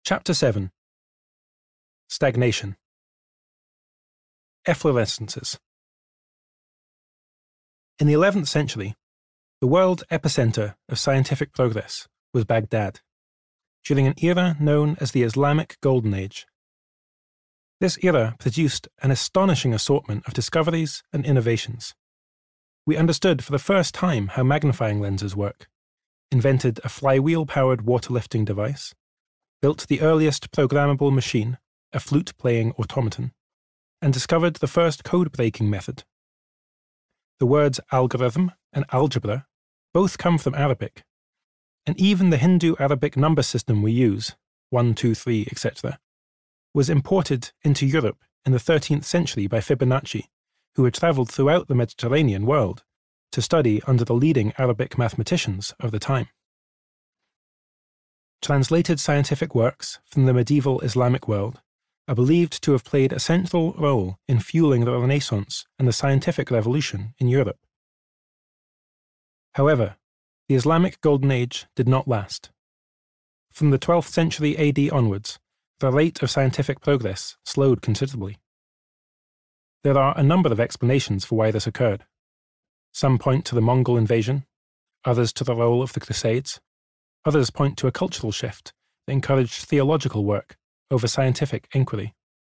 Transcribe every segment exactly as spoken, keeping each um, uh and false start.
Chapter seven. Stagnation. Efflorescences. In the eleventh century, the world epicenter of scientific progress was Baghdad, during an era known as the Islamic Golden Age. This era produced an astonishing assortment of discoveries and innovations. We understood for the first time how magnifying lenses work, invented a flywheel-powered water-lifting device, built the earliest programmable machine, a flute-playing automaton, and discovered the first code-breaking method. The words algorithm and algebra both come from Arabic, and even the Hindu Arabic number system we use, one, two, three, et cetera, was imported into Europe in the thirteenth century by Fibonacci, who had travelled throughout the Mediterranean world to study under the leading Arabic mathematicians of the time. Translated scientific works from the medieval Islamic world are believed to have played a central role in fueling the Renaissance and the scientific revolution in Europe. However, the Islamic Golden Age did not last. From the twelfth century A D onwards, the rate of scientific progress slowed considerably. There are a number of explanations for why this occurred. Some point to the Mongol invasion, others to the role of the Crusades, others point to a cultural shift that encouraged theological work over scientific inquiry.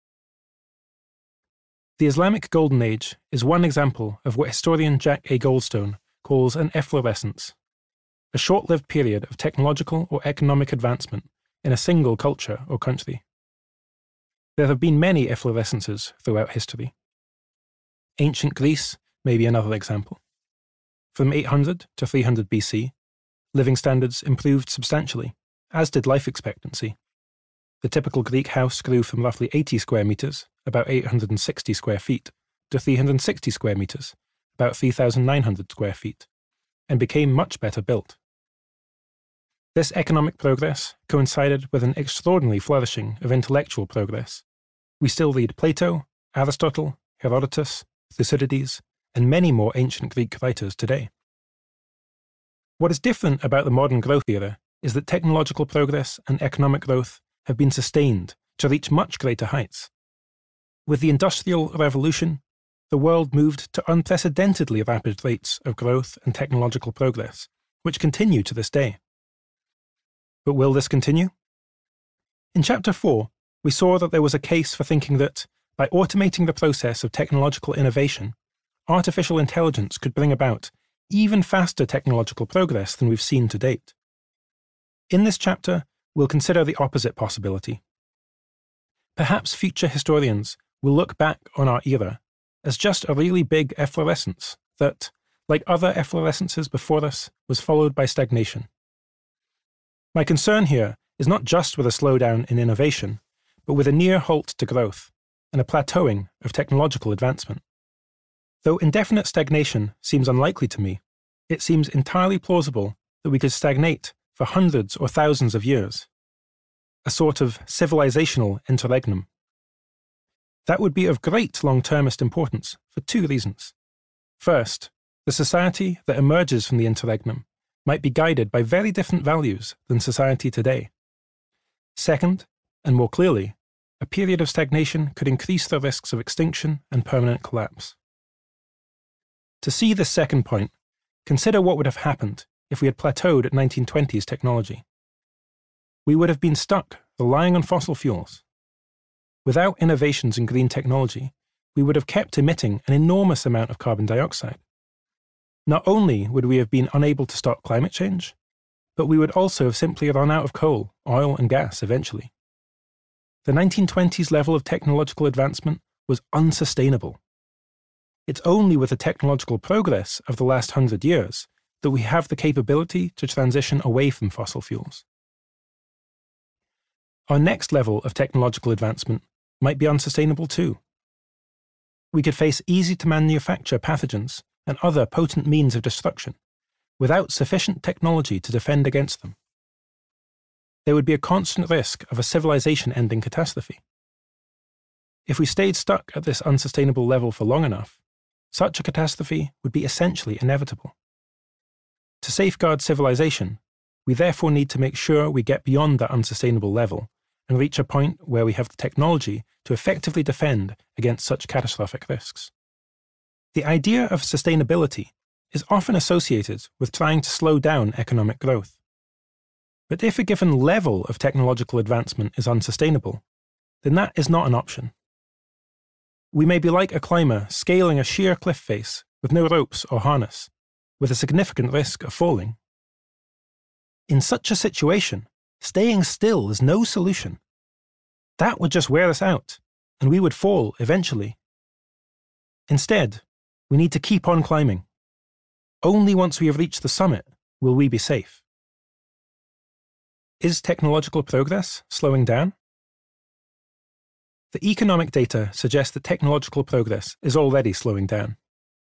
The Islamic Golden Age is one example of what historian Jack A. Goldstone calls an efflorescence, a short-lived period of technological or economic advancement in a single culture or country. There have been many efflorescences throughout history. Ancient Greece may be another example. From eight hundred to three hundred B C, living standards improved substantially, as did life expectancy. The typical Greek house grew from roughly eighty square meters, about eight hundred sixty square feet, to three hundred sixty square meters, about three thousand nine hundred square feet, and became much better built. This economic progress coincided with an extraordinary flourishing of intellectual progress. We still read Plato, Aristotle, Herodotus, Thucydides, and many more ancient Greek writers today. What is different about the modern growth era is that technological progress and economic growth have been sustained to reach much greater heights. With the Industrial Revolution, the world moved to unprecedentedly rapid rates of growth and technological progress, which continue to this day. But will this continue? In Chapter four, we saw that there was a case for thinking that, by automating the process of technological innovation, artificial intelligence could bring about even faster technological progress than we've seen to date. In this chapter, we'll consider the opposite possibility. Perhaps future historians will look back on our era as just a really big efflorescence that, like other efflorescences before us, was followed by stagnation. My concern here is not just with a slowdown in innovation, but with a near halt to growth and a plateauing of technological advancement. Though indefinite stagnation seems unlikely to me, it seems entirely plausible that we could stagnate for hundreds or thousands of years, a sort of civilizational interregnum. That would be of great long-termist importance for two reasons. First, the society that emerges from the interregnum might be guided by very different values than society today. Second, and more clearly, a period of stagnation could increase the risks of extinction and permanent collapse. To see this second point, consider what would have happened if we had plateaued at nineteen twenties technology. We would have been stuck relying on fossil fuels. Without innovations in green technology, we would have kept emitting an enormous amount of carbon dioxide. Not only would we have been unable to stop climate change, but we would also have simply run out of coal, oil, and gas eventually. The nineteen twenties level of technological advancement was unsustainable. It's only with the technological progress of the last hundred years that we have the capability to transition away from fossil fuels. Our next level of technological advancement might be unsustainable too. We could face easy-to-manufacture pathogens and other potent means of destruction without sufficient technology to defend against them. There would be a constant risk of a civilization-ending catastrophe. If we stayed stuck at this unsustainable level for long enough, such a catastrophe would be essentially inevitable. To safeguard civilization, we therefore need to make sure we get beyond that unsustainable level and reach a point where we have the technology to effectively defend against such catastrophic risks. The idea of sustainability is often associated with trying to slow down economic growth. But if a given level of technological advancement is unsustainable, then that is not an option. We may be like a climber scaling a sheer cliff face with no ropes or harness, with a significant risk of falling. In such a situation, staying still is no solution. That would just wear us out, and we would fall eventually. Instead, we need to keep on climbing. Only once we have reached the summit will we be safe. Is technological progress slowing down? The economic data suggests that technological progress is already slowing down.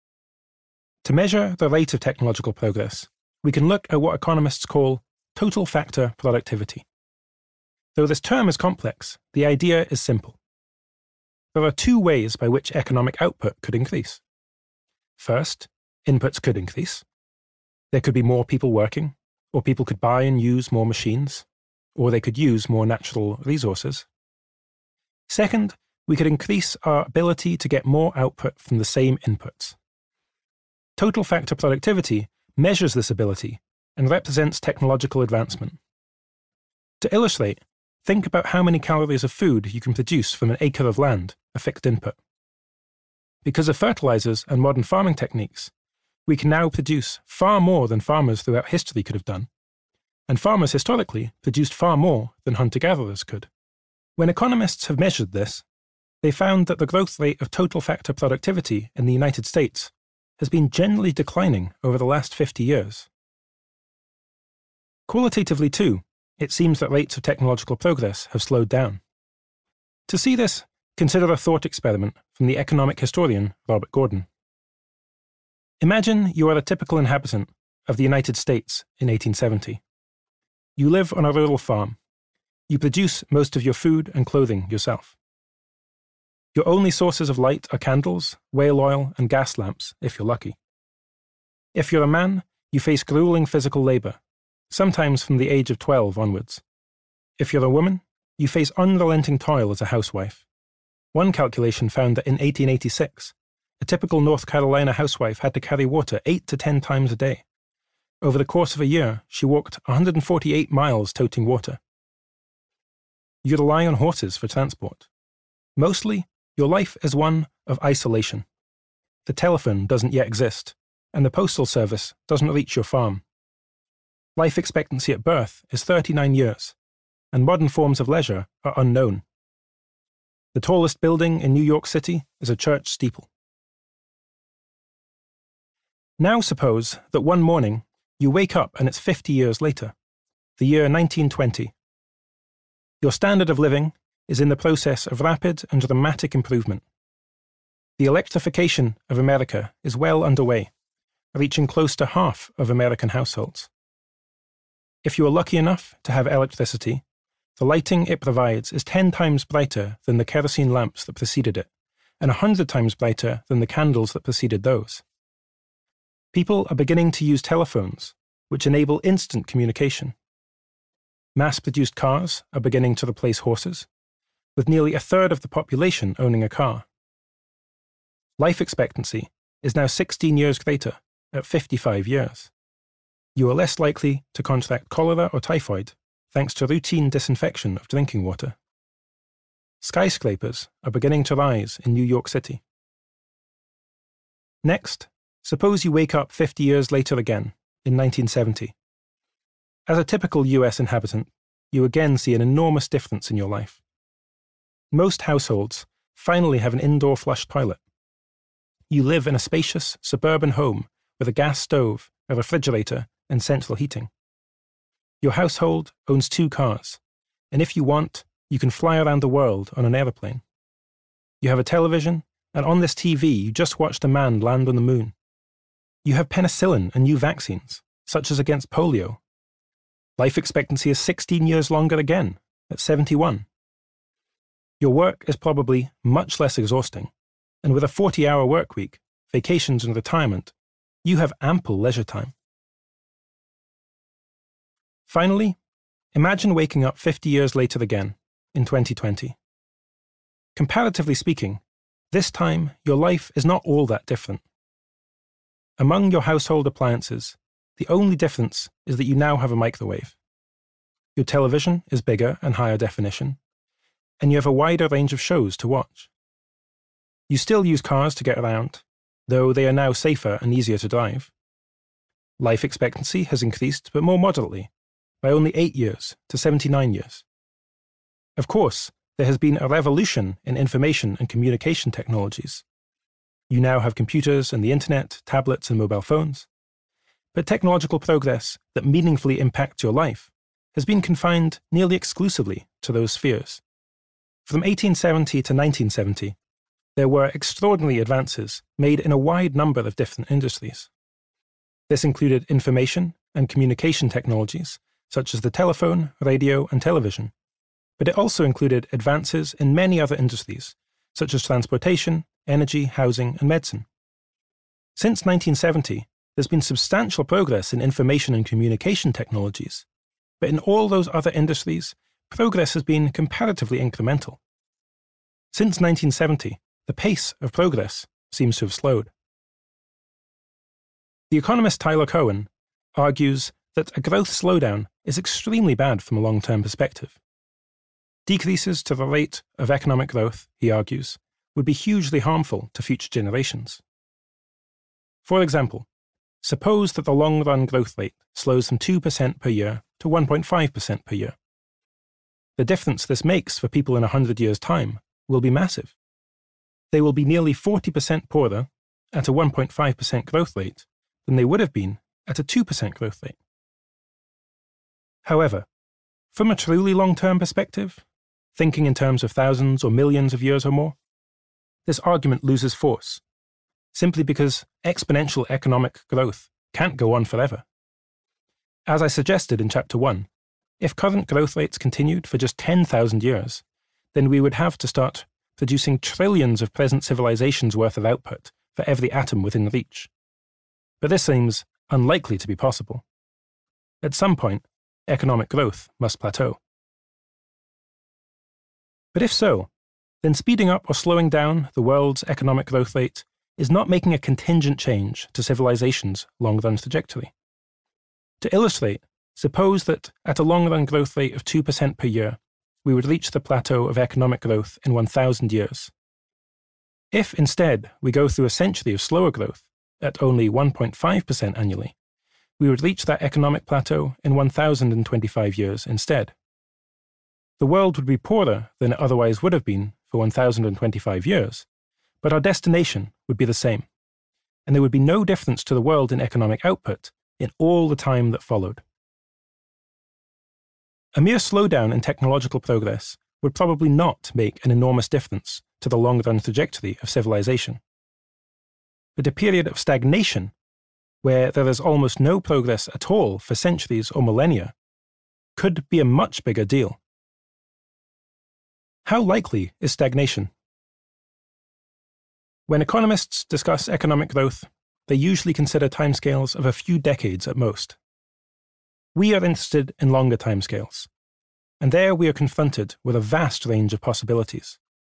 To measure the rate of technological progress, we can look at what economists call total factor productivity. Though this term is complex, the idea is simple. There are two ways by which economic output could increase. First, inputs could increase. There could be more people working, or people could buy and use more machines, or they could use more natural resources. Second, we could increase our ability to get more output from the same inputs. Total factor productivity measures this ability and represents technological advancement. To illustrate, think about how many calories of food you can produce from an acre of land, a fixed input. Because of fertilizers and modern farming techniques, we can now produce far more than farmers throughout history could have done, and farmers historically produced far more than hunter-gatherers could. When economists have measured this, they found that the growth rate of total factor productivity in the United States has been generally declining over the last fifty years. Qualitatively, too, it seems that rates of technological progress have slowed down. To see this, consider a thought experiment from the economic historian Robert Gordon. Imagine you are a typical inhabitant of the United States in eighteen seventy. You live on a rural farm. You produce most of your food and clothing yourself. Your only sources of light are candles, whale oil, and gas lamps, if you're lucky. If you're a man, you face grueling physical labor, sometimes from the age of twelve onwards. If you're a woman, you face unrelenting toil as a housewife. One calculation found that in eighteen eighty-six, a typical North Carolina housewife had to carry water eight to ten times a day. Over the course of a year, she walked one hundred forty-eight miles toting water. You rely on horses for transport. Mostly, your life is one of isolation. The telephone doesn't yet exist, and the postal service doesn't reach your farm. Life expectancy at birth is thirty-nine years, and modern forms of leisure are unknown. The tallest building in New York City is a church steeple. Now suppose that one morning you wake up and it's fifty years later, the year nineteen twenty. Your standard of living is in the process of rapid and dramatic improvement. The electrification of America is well underway, reaching close to half of American households. If you are lucky enough to have electricity, the lighting it provides is ten times brighter than the kerosene lamps that preceded it, and a hundred times brighter than the candles that preceded those. People are beginning to use telephones, which enable instant communication. Mass-produced cars are beginning to replace horses, with nearly a third of the population owning a car. Life expectancy is now sixteen years greater, at fifty-five years. You are less likely to contract cholera or typhoid thanks to routine disinfection of drinking water. Skyscrapers are beginning to rise in New York City. Next, suppose you wake up fifty years later again, in nineteen seventy. As a typical U S inhabitant, you again see an enormous difference in your life. Most households finally have an indoor flush toilet. You live in a spacious, suburban home with a gas stove, a refrigerator, and central heating. Your household owns two cars, and if you want, you can fly around the world on an aeroplane. You have a television, and on this T V you just watched a man land on the moon. You have penicillin and new vaccines, such as against polio. Life expectancy is sixteen years longer again, at seventy-one. Your work is probably much less exhausting, and with a forty-hour work week, vacations and retirement, you have ample leisure time. Finally, imagine waking up fifty years later again, in twenty twenty. Comparatively speaking, this time your life is not all that different. Among your household appliances, the only difference is that you now have a microwave. Your television is bigger and higher definition, and you have a wider range of shows to watch. You still use cars to get around, though they are now safer and easier to drive. Life expectancy has increased, but more moderately, by only eight years to seventy-nine years. Of course, there has been a revolution in information and communication technologies. You now have computers and the internet, tablets and mobile phones. But technological progress that meaningfully impacts your life has been confined nearly exclusively to those spheres. From eighteen seventy to nineteen seventy, there were extraordinary advances made in a wide number of different industries. This included information and communication technologies, such as the telephone, radio, and television, but it also included advances in many other industries, such as transportation, energy, housing, and medicine. Since nineteen seventy, there's been substantial progress in information and communication technologies, but in all those other industries, progress has been comparatively incremental. Since nineteen seventy, the pace of progress seems to have slowed. The economist Tyler Cowen argues that a growth slowdown is extremely bad from a long-term perspective. Decreases to the rate of economic growth, he argues, would be hugely harmful to future generations. For example, suppose that the long-run growth rate slows from two percent per year to one point five percent per year. The difference this makes for people in one hundred years' time will be massive. They will be nearly forty percent poorer at a one point five percent growth rate than they would have been at a two percent growth rate. However, from a truly long-term perspective, thinking in terms of thousands or millions of years or more, this argument loses force, simply because exponential economic growth can't go on forever. As I suggested in Chapter one, if current growth rates continued for just ten thousand years, then we would have to start producing trillions of present civilizations' worth of output for every atom within reach. But this seems unlikely to be possible. At some point, economic growth must plateau. But if so, then speeding up or slowing down the world's economic growth rate is not making a contingent change to civilization's long-run trajectory. To illustrate, suppose that at a long-run growth rate of two percent per year, we would reach the plateau of economic growth in one thousand years. If instead we go through a century of slower growth at only one point five percent annually, we would reach that economic plateau in one thousand twenty-five years instead. The world would be poorer than it otherwise would have been for one thousand twenty-five years, but our destination would be the same, and there would be no difference to the world in economic output in all the time that followed. A mere slowdown in technological progress would probably not make an enormous difference to the long-run trajectory of civilization. But a period of stagnation, where there is almost no progress at all for centuries or millennia, could be a much bigger deal. How likely is stagnation? When economists discuss economic growth, they usually consider timescales of a few decades at most. We are interested in longer timescales, and there we are confronted with a vast range of possibilities.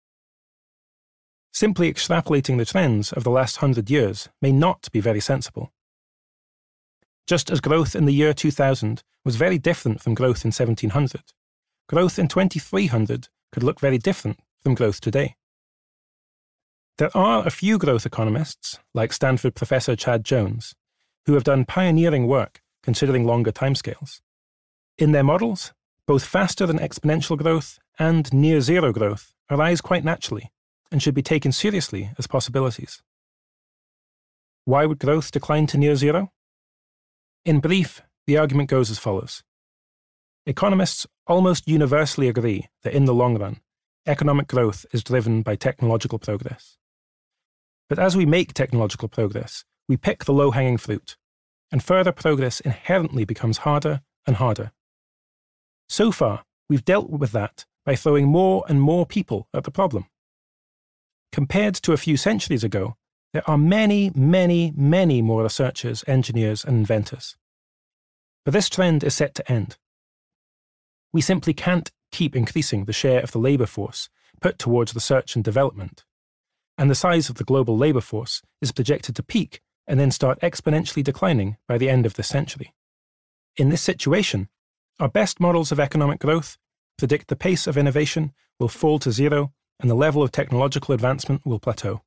Simply extrapolating the trends of the last hundred years may not be very sensible. Just as growth in the year two thousand was very different from growth in seventeen hundred, growth in twenty-three hundred could look very different from growth today. There are a few growth economists, like Stanford professor Chad Jones, who have done pioneering work considering longer timescales. In their models, both faster than exponential growth and near-zero growth arise quite naturally and should be taken seriously as possibilities. Why would growth decline to near-zero? In brief, the argument goes as follows. Economists almost universally agree that in the long run, economic growth is driven by technological progress. But as we make technological progress, we pick the low-hanging fruit, and further progress inherently becomes harder and harder. So far, we've dealt with that by throwing more and more people at the problem. Compared to a few centuries ago, there are many, many, many more researchers, engineers, and inventors. But this trend is set to end. We simply can't keep increasing the share of the labour force put towards research and development, and the size of the global labour force is projected to peak and then start exponentially declining by the end of this century. In this situation, our best models of economic growth predict the pace of innovation will fall to zero and the level of technological advancement will plateau.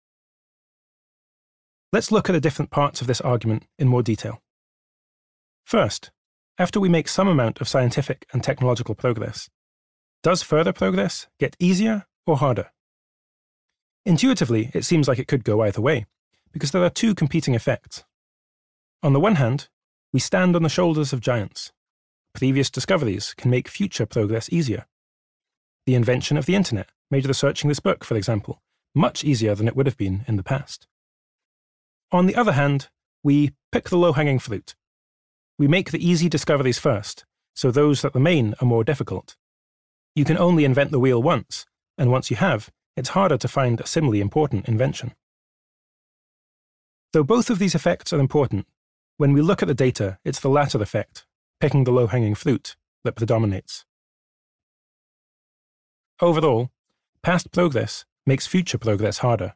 Let's look at the different parts of this argument in more detail. First, after we make some amount of scientific and technological progress, does further progress get easier or harder? Intuitively, it seems like it could go either way, because there are two competing effects. On the one hand, we stand on the shoulders of giants. Previous discoveries can make future progress easier. The invention of the internet made researching this book, for example, much easier than it would have been in the past. On the other hand, we pick the low-hanging fruit. We make the easy discoveries first, so those that remain are more difficult. You can only invent the wheel once, and once you have, it's harder to find a similarly important invention. Though both of these effects are important, when we look at the data, it's the latter effect, picking the low-hanging fruit, that predominates. Overall, past progress makes future progress harder.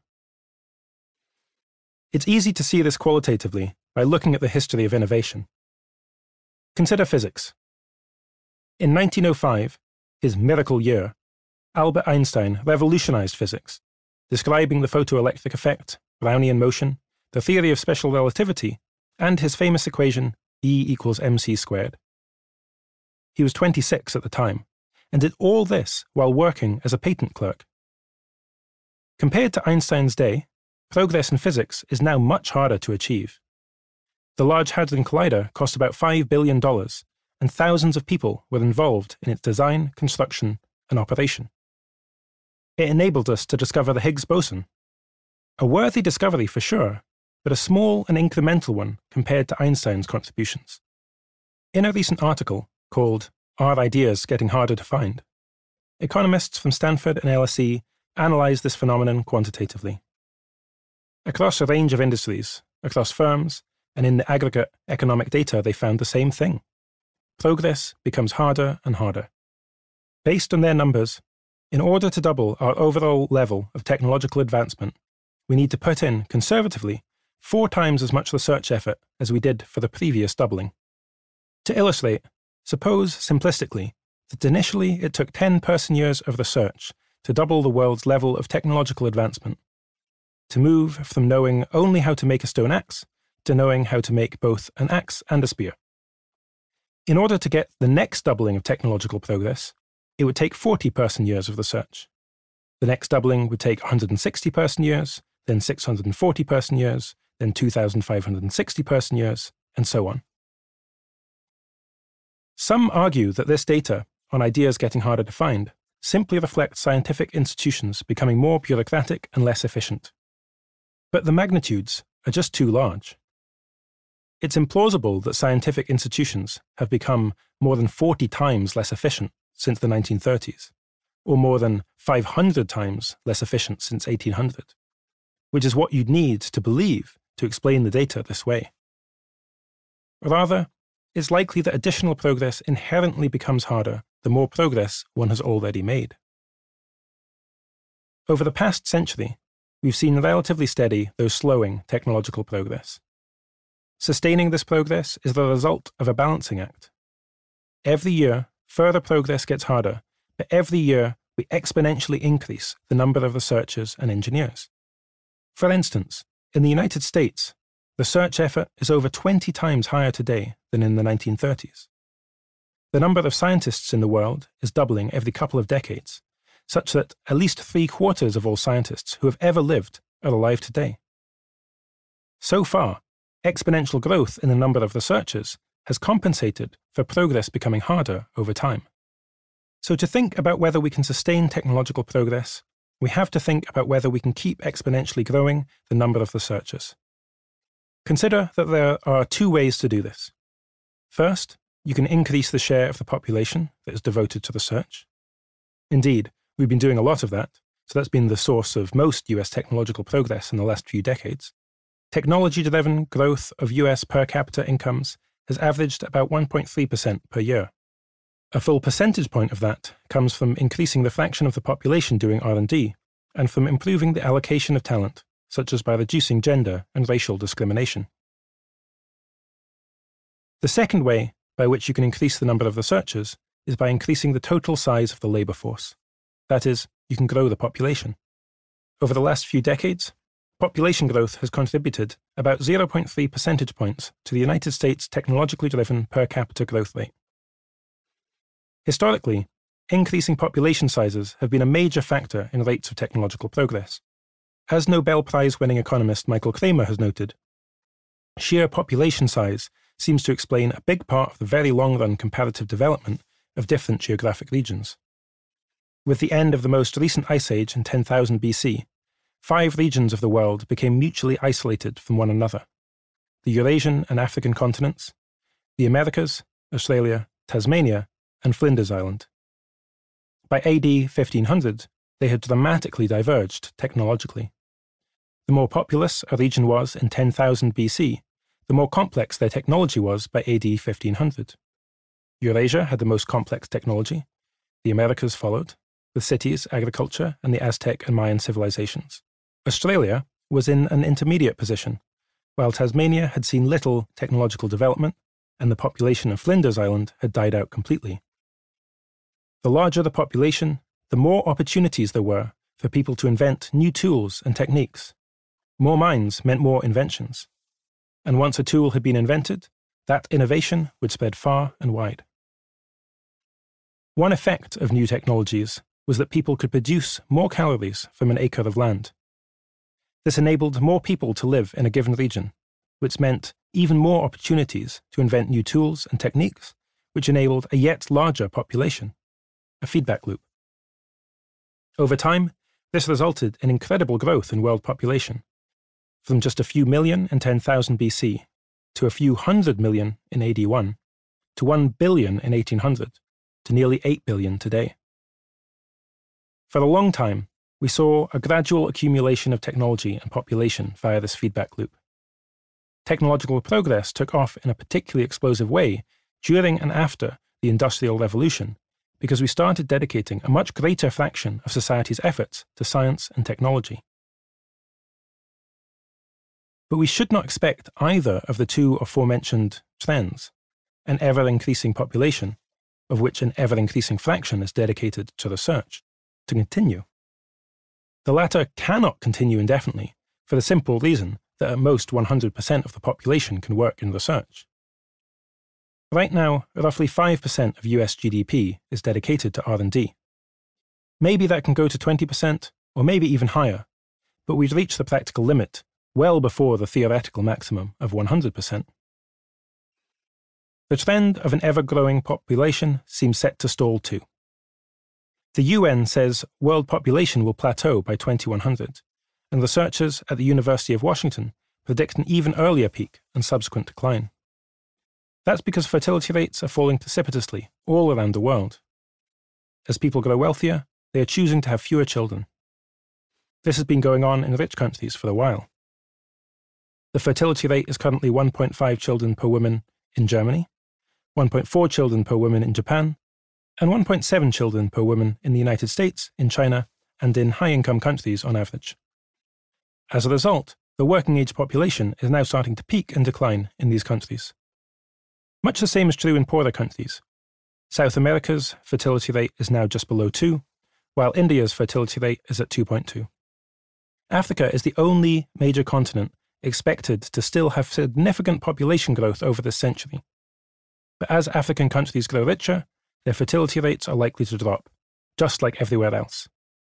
It's easy to see this qualitatively by looking at the history of innovation. Consider physics. In nineteen oh five, his miracle year, Albert Einstein revolutionized physics, describing the photoelectric effect, Brownian motion, the theory of special relativity, and his famous equation E equals mc squared. He was twenty-six at the time, and did all this while working as a patent clerk. Compared to Einstein's day, progress in physics is now much harder to achieve. The Large Hadron Collider cost about five billion dollars, and thousands of people were involved in its design, construction, and operation. It enabled us to discover the Higgs boson. A worthy discovery for sure, but a small and incremental one compared to Einstein's contributions. In a recent article called Are Ideas Getting Harder to Find?, economists from Stanford and L S E analyzed this phenomenon quantitatively. Across a range of industries, across firms, and in the aggregate economic data, they found the same thing. Progress becomes harder and harder. Based on their numbers, in order to double our overall level of technological advancement, we need to put in, conservatively, four times as much research effort as we did for the previous doubling. To illustrate, suppose, simplistically, that initially it took ten person-years of research to double the world's level of technological advancement, to move from knowing only how to make a stone axe to knowing how to make both an axe and a spear. In order to get the next doubling of technological progress, it would take forty person-years of research. The next doubling would take one hundred sixty person-years, then six hundred forty person-years, then two thousand five hundred sixty person-years, and so on. Some argue that this data, on ideas getting harder to find, simply reflects scientific institutions becoming more bureaucratic and less efficient. But the magnitudes are just too large. It's implausible that scientific institutions have become more than forty times less efficient since the nineteen thirties, or more than five hundred times less efficient since eighteen hundred, which is what you'd need to believe to explain the data this way. Rather, it's likely that additional progress inherently becomes harder the more progress one has already made. Over the past century, we've seen relatively steady, though slowing, technological progress. Sustaining this progress is the result of a balancing act. Every year, further progress gets harder, but every year we exponentially increase the number of researchers and engineers. For instance, in the United States, research effort is over twenty times higher today than in the nineteen thirties. The number of scientists in the world is doubling every couple of decades, such that at least three quarters of all scientists who have ever lived are alive today. So far, exponential growth in the number of researchers has compensated for progress becoming harder over time. So to think about whether we can sustain technological progress, we have to think about whether we can keep exponentially growing the number of researchers. Consider that there are two ways to do this. First, you can increase the share of the population that is devoted to research. Indeed, we've been doing a lot of that, so that's been the source of most U S technological progress in the last few decades. Technology-driven growth of U S per capita incomes has averaged about one point three percent per year. A full percentage point of that comes from increasing the fraction of the population doing R and D, and from improving the allocation of talent, such as by reducing gender and racial discrimination. The second way by which you can increase the number of researchers is by increasing the total size of the labour force. That is, you can grow the population. Over the last few decades, population growth has contributed about zero point three percentage points to the United States' technologically driven per capita growth rate. Historically, increasing population sizes have been a major factor in rates of technological progress. As Nobel Prize-winning economist Michael Kramer has noted, sheer population size seems to explain a big part of the very long-run comparative development of different geographic regions. With the end of the most recent ice age in ten thousand B C, five regions of the world became mutually isolated from one another: the Eurasian and African continents, the Americas, Australia, Tasmania, and Flinders Island. By A D fifteen hundred, they had dramatically diverged technologically. The more populous a region was in ten thousand B C, the more complex their technology was by A D fifteen hundred. Eurasia had the most complex technology, the Americas followed, with cities, agriculture, and the Aztec and Mayan civilizations. Australia was in an intermediate position, while Tasmania had seen little technological development, and the population of Flinders Island had died out completely. The larger the population, the more opportunities there were for people to invent new tools and techniques. More minds meant more inventions. And once a tool had been invented, that innovation would spread far and wide. One effect of new technologies was that people could produce more calories from an acre of land. This enabled more people to live in a given region, which meant even more opportunities to invent new tools and techniques, which enabled a yet larger population, a feedback loop. Over time, this resulted in incredible growth in world population, from just a few million in ten thousand B C to a few hundred million in A D one, to one billion in eighteen hundred, to nearly eight billion today. For a long time, we saw a gradual accumulation of technology and population via this feedback loop. Technological progress took off in a particularly explosive way during and after the Industrial Revolution, because we started dedicating a much greater fraction of society's efforts to science and technology. But we should not expect either of the two aforementioned trends, an ever-increasing population, of which an ever-increasing fraction is dedicated to research, to continue. The latter cannot continue indefinitely, for the simple reason that at most one hundred percent of the population can work in research. Right now, roughly five percent of U S G D P is dedicated to R and D. Maybe that can go to twenty percent, or maybe even higher, but we'd reach the practical limit well before the theoretical maximum of one hundred percent. The trend of an ever-growing population seems set to stall too. The U N says world population will plateau by twenty-one hundred, and researchers at the University of Washington predict an even earlier peak and subsequent decline. That's because fertility rates are falling precipitously all around the world. As people grow wealthier, they are choosing to have fewer children. This has been going on in rich countries for a while. The fertility rate is currently one point five children per woman in Germany, one point four children per woman in Japan, and one point seven children per woman in the United States, in China, and in high-income countries on average. As a result, the working-age population is now starting to peak and decline in these countries. Much the same is true in poorer countries. South America's fertility rate is now just below two, while India's fertility rate is at two point two. Africa is the only major continent expected to still have significant population growth over this century. But as African countries grow richer, their fertility rates are likely to drop, just like everywhere else.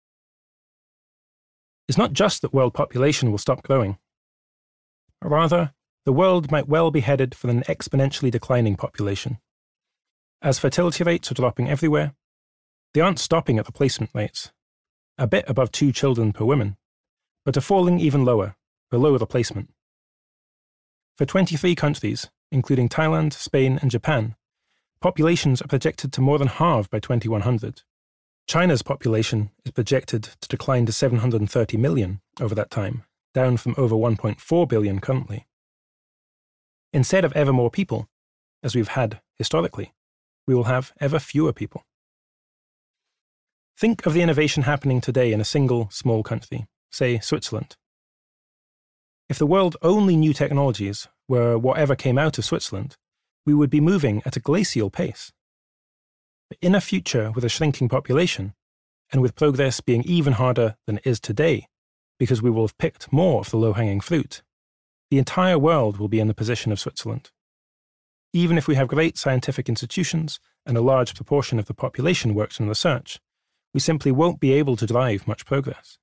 It's not just that world population will stop growing. Rather, the world might well be headed for an exponentially declining population. As fertility rates are dropping everywhere, they aren't stopping at replacement rates, a bit above two children per woman, but are falling even lower, below replacement. For twenty-three countries, including Thailand, Spain, and Japan, populations are projected to more than halve by twenty-one hundred. China's population is projected to decline to seven hundred thirty million over that time, down from over one point four billion currently. Instead of ever more people, as we've had historically, we will have ever fewer people. Think of the innovation happening today in a single small country, say Switzerland. If the world only knew technologies were whatever came out of Switzerland, we would be moving at a glacial pace. But in a future with a shrinking population, and with progress being even harder than it is today, because we will have picked more of the low-hanging fruit, the entire world will be in the position of Switzerland. Even if we have great scientific institutions and a large proportion of the population works in research, we simply won't be able to drive much progress.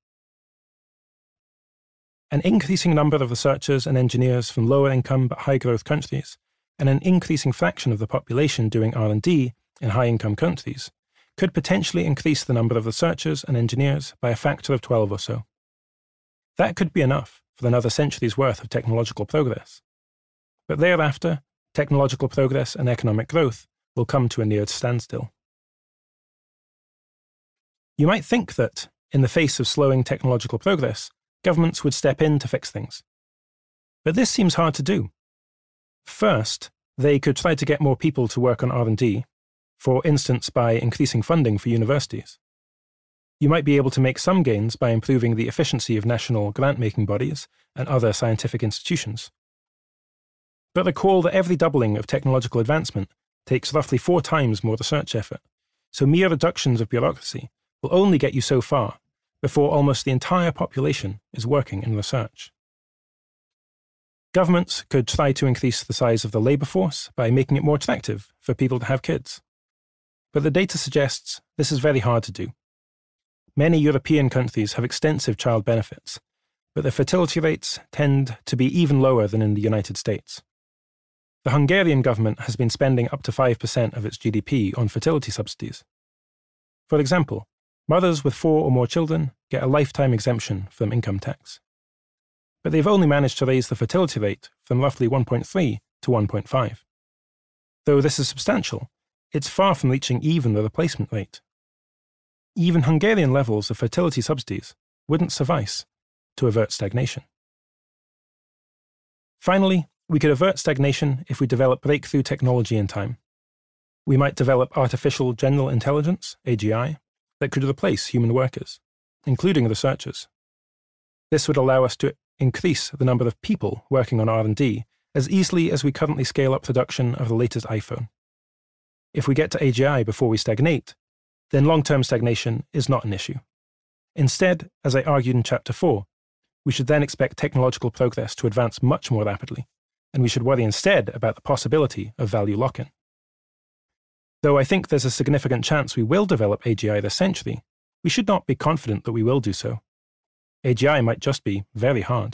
An increasing number of researchers and engineers from lower income but high growth countries, and an increasing fraction of the population doing R and D in high income countries, could potentially increase the number of researchers and engineers by a factor of twelve or so. That could be enough for another century's worth of technological progress. But thereafter, technological progress and economic growth will come to a near standstill. You might think that, in the face of slowing technological progress, governments would step in to fix things. But this seems hard to do. First, they could try to get more people to work on R and D, for instance by increasing funding for universities. You might be able to make some gains by improving the efficiency of national grant-making bodies and other scientific institutions. But recall that every doubling of technological advancement takes roughly four times more research effort, so mere reductions of bureaucracy will only get you so far before almost the entire population is working in research. Governments could try to increase the size of the labour force by making it more attractive for people to have kids. But the data suggests this is very hard to do. Many European countries have extensive child benefits, but the fertility rates tend to be even lower than in the United States. The Hungarian government has been spending up to five percent of its G D P on fertility subsidies. For example, mothers with four or more children get a lifetime exemption from income tax. But they've only managed to raise the fertility rate from roughly one point three to one point five. Though this is substantial, it's far from reaching even the replacement rate. Even Hungarian levels of fertility subsidies wouldn't suffice to avert stagnation. Finally, we could avert stagnation if we develop breakthrough technology in time. We might develop artificial general intelligence, A G I, that could replace human workers, including researchers. This would allow us to increase the number of people working on R and D as easily as we currently scale up production of the latest iPhone. If we get to A G I before we stagnate, then long-term stagnation is not an issue. Instead, as I argued in Chapter four, we should then expect technological progress to advance much more rapidly, and we should worry instead about the possibility of value lock-in. Though I think there's a significant chance we will develop A G I this century, we should not be confident that we will do so. A G I might just be very hard.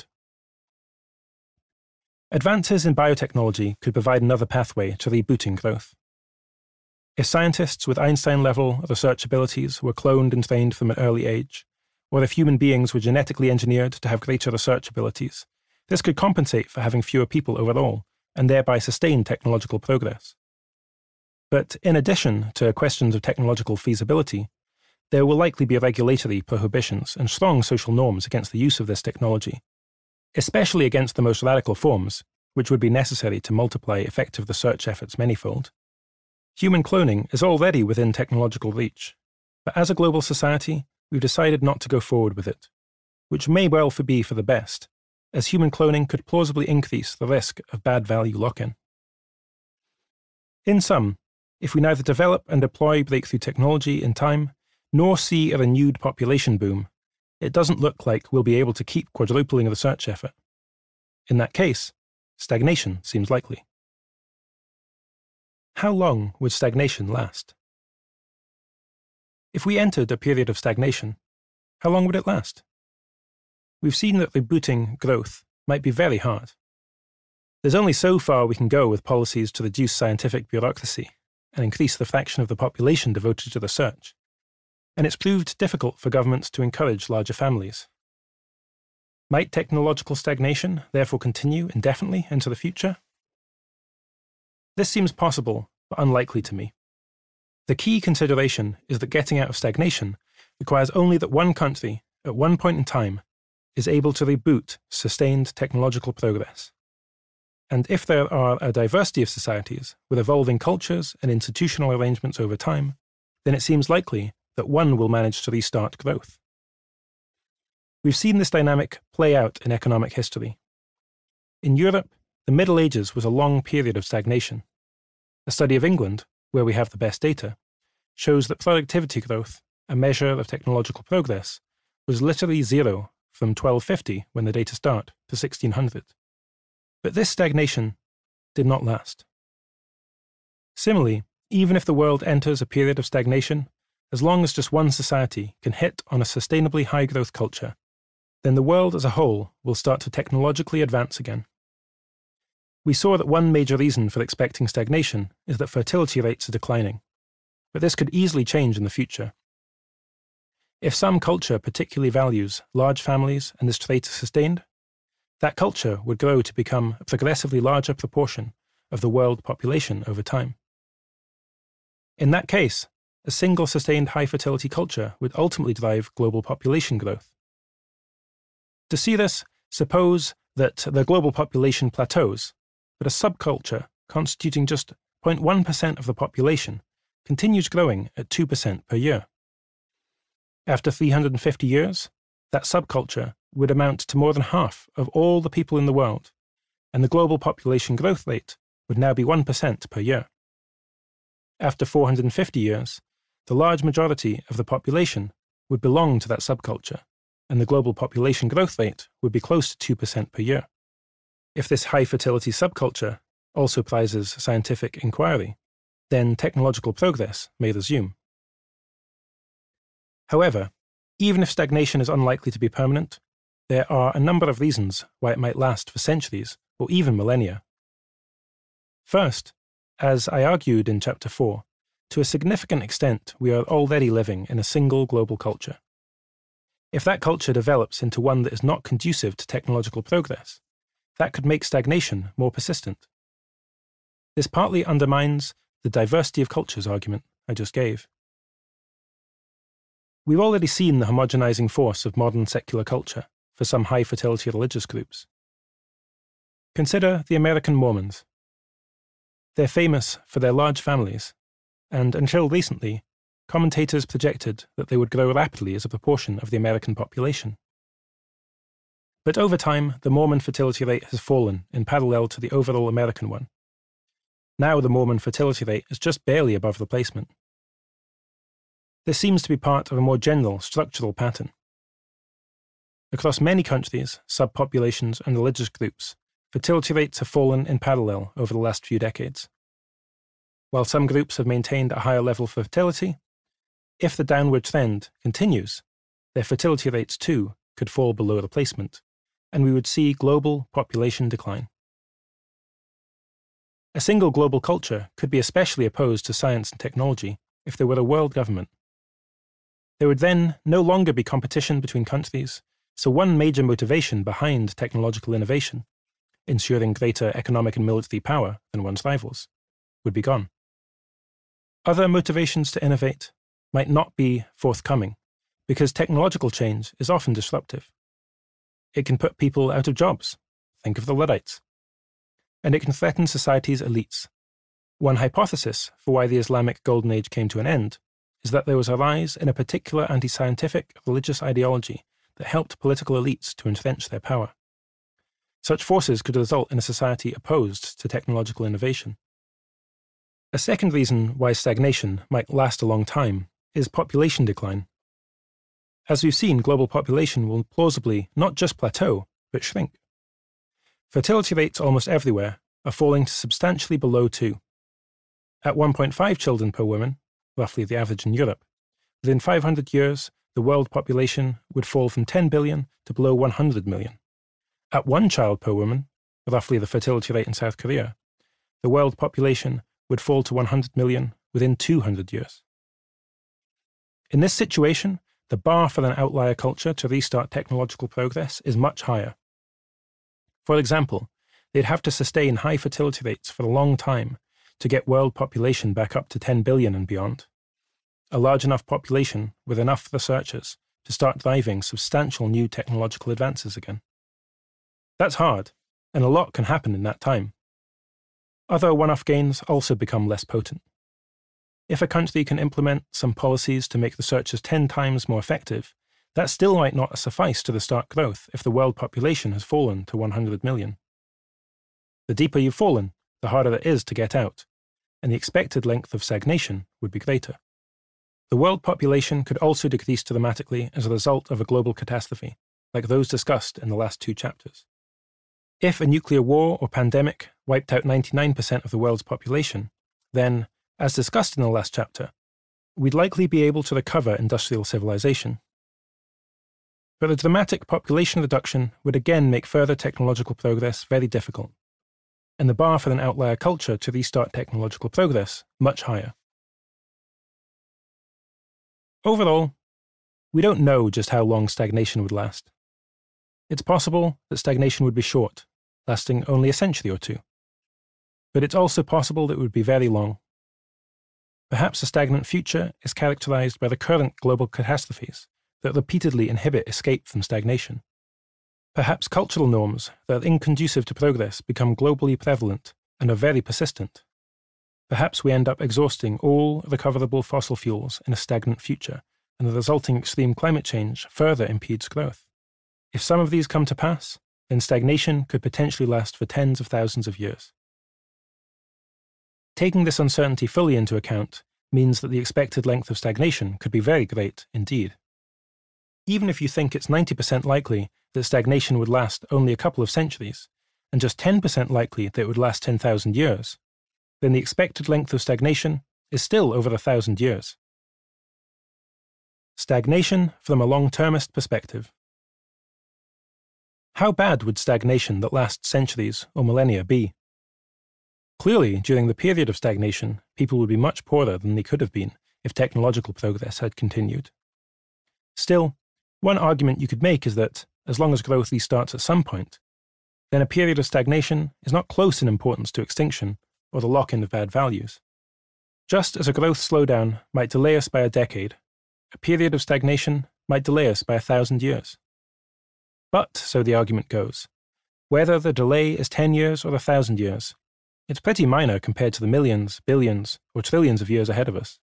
Advances in biotechnology could provide another pathway to rebooting growth. If scientists with Einstein-level research abilities were cloned and trained from an early age, or if human beings were genetically engineered to have greater research abilities, this could compensate for having fewer people overall, and thereby sustain technological progress. But in addition to questions of technological feasibility, there will likely be regulatory prohibitions and strong social norms against the use of this technology, especially against the most radical forms, which would be necessary to multiply effective research efforts manyfold. Human cloning is already within technological reach, but as a global society, we've decided not to go forward with it, which may well be for the best, as human cloning could plausibly increase the risk of bad value lock-in. In sum, if we neither develop and deploy breakthrough technology in time, nor see a renewed population boom, it doesn't look like we'll be able to keep quadrupling research effort. In that case, stagnation seems likely. How long would stagnation last? If we entered a period of stagnation, how long would it last? We've seen that rebooting growth might be very hard. There's only so far we can go with policies to reduce scientific bureaucracy and increase the fraction of the population devoted to research, and it's proved difficult for governments to encourage larger families. Might technological stagnation therefore continue indefinitely into the future? This seems possible, but unlikely to me. The key consideration is that getting out of stagnation requires only that one country, at one point in time, is able to reboot sustained technological progress. And if there are a diversity of societies with evolving cultures and institutional arrangements over time, then it seems likely that one will manage to restart growth. We've seen this dynamic play out in economic history. In Europe, the Middle Ages was a long period of stagnation. A study of England, where we have the best data, shows that productivity growth, a measure of technological progress, was literally zero from twelve fifty, when the data start, to sixteen hundred. But this stagnation did not last. Similarly, even if the world enters a period of stagnation, as long as just one society can hit on a sustainably high growth culture, then the world as a whole will start to technologically advance again. We saw that one major reason for expecting stagnation is that fertility rates are declining, but this could easily change in the future. If some culture particularly values large families and this trait is sustained, that culture would grow to become a progressively larger proportion of the world population over time. In that case, a single sustained high fertility culture would ultimately drive global population growth. To see this, suppose that the global population plateaus, but a subculture constituting just zero point one percent of the population continues growing at two percent per year. After three hundred fifty years, that subculture would amount to more than half of all the people in the world, and the global population growth rate would now be one percent per year. After four hundred fifty years, the large majority of the population would belong to that subculture, and the global population growth rate would be close to two percent per year. If this high fertility subculture also prizes scientific inquiry, then technological progress may resume. However, even if stagnation is unlikely to be permanent, there are a number of reasons why it might last for centuries or even millennia. First, as I argued in Chapter four, to a significant extent we are already living in a single global culture. If that culture develops into one that is not conducive to technological progress, that could make stagnation more persistent. This partly undermines the diversity of cultures argument I just gave. We've already seen the homogenizing force of modern secular culture for some high fertility religious groups. Consider the American Mormons. They're famous for their large families, and until recently, commentators projected that they would grow rapidly as a proportion of the American population. But over time, the Mormon fertility rate has fallen in parallel to the overall American one. Now the Mormon fertility rate is just barely above replacement. This seems to be part of a more general structural pattern. Across many countries, subpopulations, and religious groups, fertility rates have fallen in parallel over the last few decades. While some groups have maintained a higher level of fertility, if the downward trend continues, their fertility rates too could fall below replacement, and we would see global population decline. A single global culture could be especially opposed to science and technology if there were a world government. There would then no longer be competition between countries, so one major motivation behind technological innovation, ensuring greater economic and military power than one's rivals, would be gone. Other motivations to innovate might not be forthcoming, because technological change is often disruptive. It can put people out of jobs, think of the Luddites, and it can threaten society's elites. One hypothesis for why the Islamic Golden Age came to an end is that there was a rise in a particular anti-scientific religious ideology that helped political elites to entrench their power. Such forces could result in a society opposed to technological innovation. A second reason why stagnation might last a long time is population decline. As we've seen, global population will plausibly not just plateau, but shrink. Fertility rates almost everywhere are falling to substantially below two. At one point five children per woman, roughly the average in Europe, within five hundred years, the world population would fall from ten billion to below one hundred million. At one child per woman, roughly the fertility rate in South Korea, the world population would fall to one hundred million within two hundred years. In this situation, the bar for an outlier culture to restart technological progress is much higher. For example, they'd have to sustain high fertility rates for a long time to get world population back up to ten billion and beyond, a large enough population with enough researchers to start driving substantial new technological advances again. That's hard, and a lot can happen in that time. Other one-off gains also become less potent. If a country can implement some policies to make the searches ten times more effective, that still might not suffice to restart growth if the world population has fallen to one hundred million. The deeper you've fallen, the harder it is to get out, and the expected length of stagnation would be greater. The world population could also decrease dramatically as a result of a global catastrophe, like those discussed in the last two chapters. If a nuclear war or pandemic wiped out ninety-nine percent of the world's population, then, as discussed in the last chapter, we'd likely be able to recover industrial civilization. But a dramatic population reduction would again make further technological progress very difficult, and the bar for an outlier culture to restart technological progress much higher. Overall, we don't know just how long stagnation would last. It's possible that stagnation would be short, lasting only a century or two. But it's also possible that it would be very long. Perhaps a stagnant future is characterized by the current global catastrophes that repeatedly inhibit escape from stagnation. Perhaps cultural norms that are inconducive to progress become globally prevalent and are very persistent. Perhaps we end up exhausting all recoverable fossil fuels in a stagnant future, and the resulting extreme climate change further impedes growth. If some of these come to pass, then stagnation could potentially last for tens of thousands of years. Taking this uncertainty fully into account means that the expected length of stagnation could be very great indeed. Even if you think it's ninety percent likely that stagnation would last only a couple of centuries, and just ten percent likely that it would last ten thousand years, then the expected length of stagnation is still over a thousand years. Stagnation from a long-termist perspective. How bad would stagnation that lasts centuries or millennia be? Clearly, during the period of stagnation, people would be much poorer than they could have been if technological progress had continued. Still, one argument you could make is that, as long as growth restarts at some point, then a period of stagnation is not close in importance to extinction or the lock-in of bad values. Just as a growth slowdown might delay us by a decade, a period of stagnation might delay us by a thousand years. But, so the argument goes, whether the delay is ten years or a thousand years, it's pretty minor compared to the millions, billions, or trillions of years ahead of us.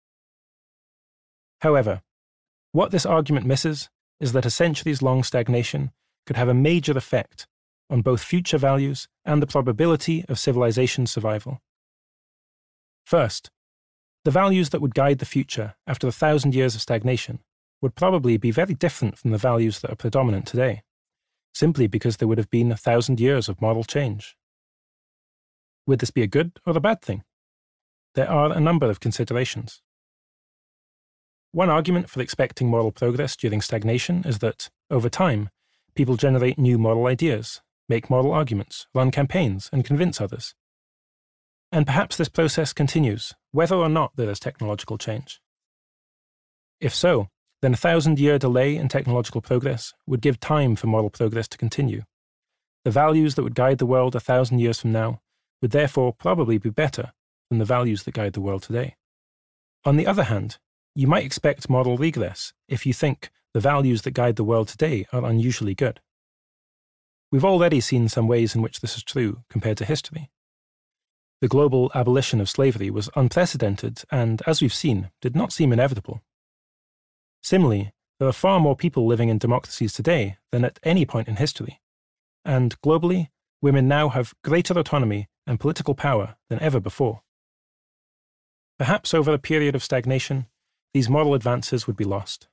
However, what this argument misses is that a centuries-long stagnation could have a major effect on both future values and the probability of civilization survival. First, the values that would guide the future after a thousand years of stagnation would probably be very different from the values that are predominant today, simply because there would have been a thousand years of moral change. Would this be a good or a bad thing? There are a number of considerations. One argument for expecting moral progress during stagnation is that, over time, people generate new moral ideas, make moral arguments, run campaigns, and convince others. And perhaps this process continues, whether or not there is technological change. If so, then a thousand-year delay in technological progress would give time for moral progress to continue. The values that would guide the world a thousand years from now would therefore probably be better than the values that guide the world today. On the other hand, you might expect moral regress if you think the values that guide the world today are unusually good. We've already seen some ways in which this is true compared to history. The global abolition of slavery was unprecedented and, as we've seen, did not seem inevitable. Similarly, there are far more people living in democracies today than at any point in history, and globally, women now have greater autonomy and political power than ever before. Perhaps over a period of stagnation, these moral advances would be lost.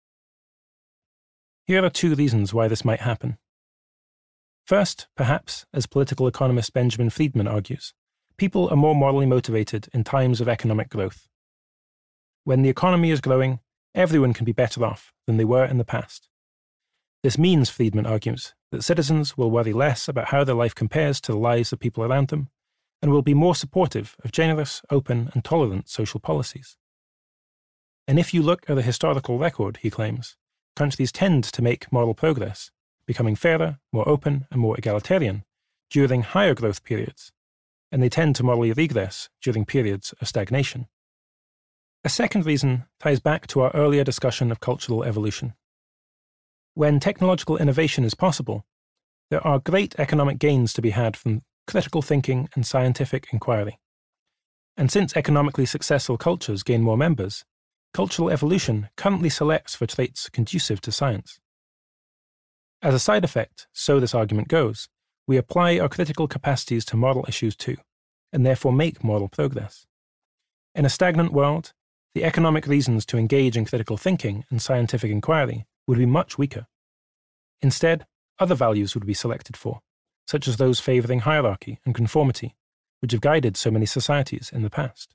Here are two reasons why this might happen. First, perhaps, as political economist Benjamin Friedman argues, people are more morally motivated in times of economic growth. When the economy is growing, everyone can be better off than they were in the past. This means, Friedman argues, that citizens will worry less about how their life compares to the lives of people around them, and will be more supportive of generous, open, and tolerant social policies. And if you look at the historical record, he claims, countries tend to make moral progress, becoming fairer, more open, and more egalitarian during higher growth periods, and they tend to morally regress during periods of stagnation. A second reason ties back to our earlier discussion of cultural evolution. When technological innovation is possible, there are great economic gains to be had from critical thinking, and scientific inquiry. And since economically successful cultures gain more members, cultural evolution currently selects for traits conducive to science. As a side effect, so this argument goes, we apply our critical capacities to moral issues too, and therefore make moral progress. In a stagnant world, the economic reasons to engage in critical thinking and scientific inquiry would be much weaker. Instead, other values would be selected for, such as those favouring hierarchy and conformity, which have guided so many societies in the past.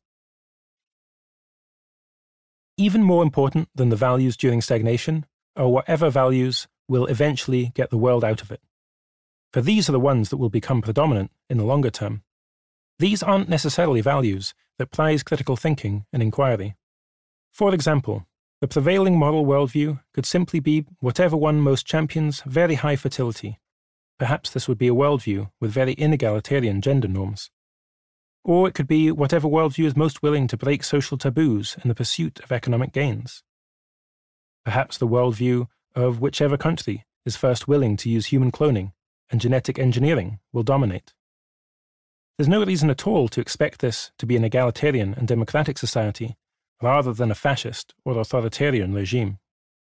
Even more important than the values during stagnation are whatever values will eventually get the world out of it. For these are the ones that will become predominant in the longer term. These aren't necessarily values that prize critical thinking and inquiry. For example, the prevailing moral worldview could simply be whatever one most champions very high fertility. Perhaps this would be a worldview with very inegalitarian gender norms. Or it could be whatever worldview is most willing to break social taboos in the pursuit of economic gains. Perhaps the worldview of whichever country is first willing to use human cloning and genetic engineering will dominate. There's no reason at all to expect this to be an egalitarian and democratic society rather than a fascist or authoritarian regime.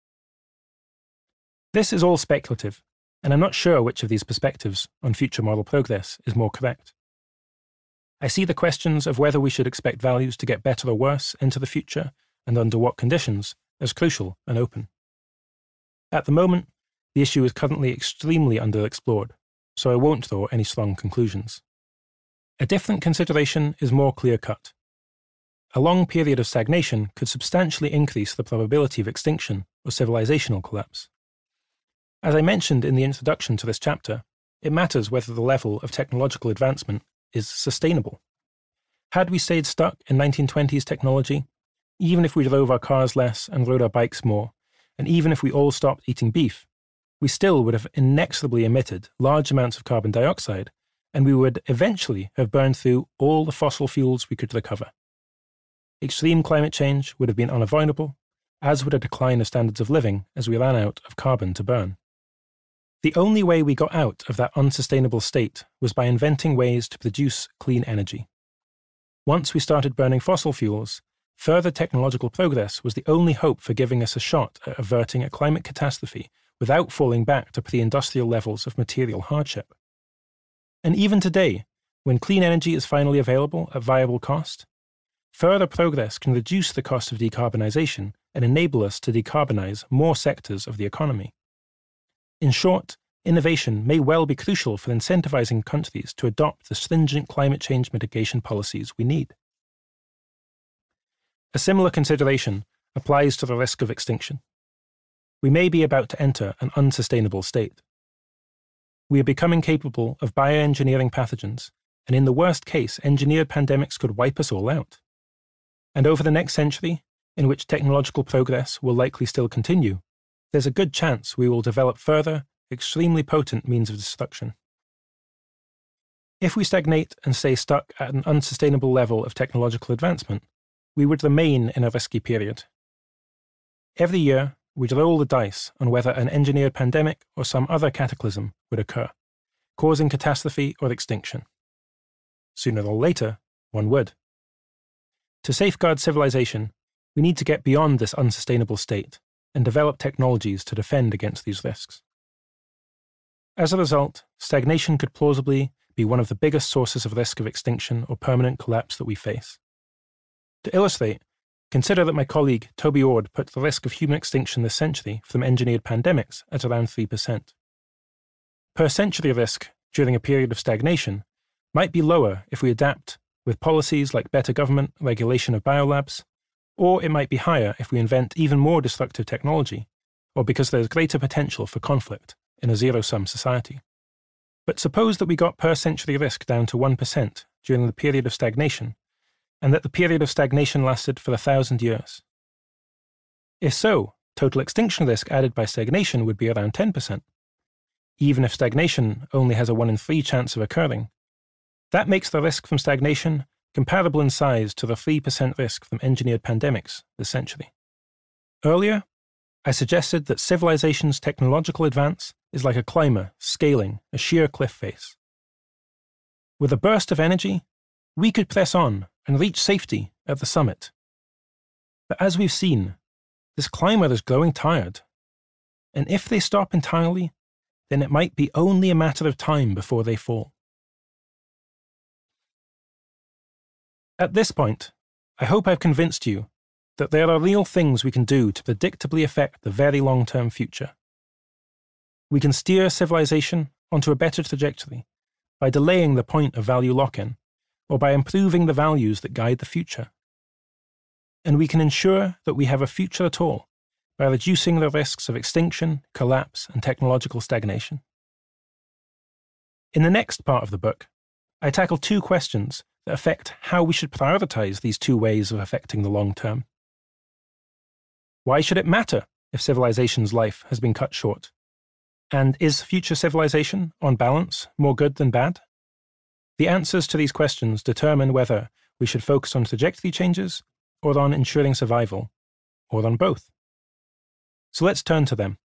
This is all speculative, and I'm not sure which of these perspectives on future moral progress is more correct. I see the questions of whether we should expect values to get better or worse into the future, and under what conditions, as crucial and open. At the moment, the issue is currently extremely underexplored, so I won't draw any strong conclusions. A different consideration is more clear-cut. A long period of stagnation could substantially increase the probability of extinction or civilizational collapse. As I mentioned in the introduction to this chapter, it matters whether the level of technological advancement is sustainable. Had we stayed stuck in nineteen twenties technology, even if we drove our cars less and rode our bikes more, and even if we all stopped eating beef, we still would have inexorably emitted large amounts of carbon dioxide, and we would eventually have burned through all the fossil fuels we could recover. Extreme climate change would have been unavoidable, as would a decline of standards of living as we ran out of carbon to burn. The only way we got out of that unsustainable state was by inventing ways to produce clean energy. Once we started burning fossil fuels, further technological progress was the only hope for giving us a shot at averting a climate catastrophe without falling back to pre-industrial levels of material hardship. And even today, when clean energy is finally available at viable cost, further progress can reduce the cost of decarbonisation and enable us to decarbonise more sectors of the economy. In short, innovation may well be crucial for incentivising countries to adopt the stringent climate change mitigation policies we need. A similar consideration applies to the risk of extinction. We may be about to enter an unsustainable state. We are becoming capable of bioengineering pathogens, and in the worst case, engineered pandemics could wipe us all out. And over the next century, in which technological progress will likely still continue, there's a good chance we will develop further, extremely potent means of destruction. If we stagnate and stay stuck at an unsustainable level of technological advancement, we would remain in a risky period. Every year, we'd roll the dice on whether an engineered pandemic or some other cataclysm would occur, causing catastrophe or extinction. Sooner or later, one would. To safeguard civilization, we need to get beyond this unsustainable state and develop technologies to defend against these risks. As a result, stagnation could plausibly be one of the biggest sources of risk of extinction or permanent collapse that we face. To illustrate, consider that my colleague Toby Ord put the risk of human extinction this century from engineered pandemics at around three percent. Per century risk during a period of stagnation might be lower if we adapt with policies like better government regulation of biolabs, or it might be higher if we invent even more destructive technology, or because there is greater potential for conflict in a zero-sum society. But suppose that we got per century risk down to one percent during the period of stagnation, and that the period of stagnation lasted for a thousand years. If so, total extinction risk added by stagnation would be around ten percent. Even if stagnation only has a one in three chance of occurring, that makes the risk from stagnation comparable in size to the three percent risk from engineered pandemics this century. Earlier, I suggested that civilization's technological advance is like a climber scaling a sheer cliff face. With a burst of energy, we could press on and reach safety at the summit. But as we've seen, this climber is growing tired, and if they stop entirely, then it might be only a matter of time before they fall. At this point, I hope I've convinced you that there are real things we can do to predictably affect the very long-term future. We can steer civilization onto a better trajectory by delaying the point of value lock-in, or by improving the values that guide the future. And we can ensure that we have a future at all by reducing the risks of extinction, collapse, and technological stagnation. In the next part of the book, I tackle two questions that affect how we should prioritize these two ways of affecting the long term. Why should it matter if civilization's life has been cut short? And is future civilization, on balance, more good than bad? The answers to these questions determine whether we should focus on trajectory changes, or on ensuring survival, or on both. So let's turn to them.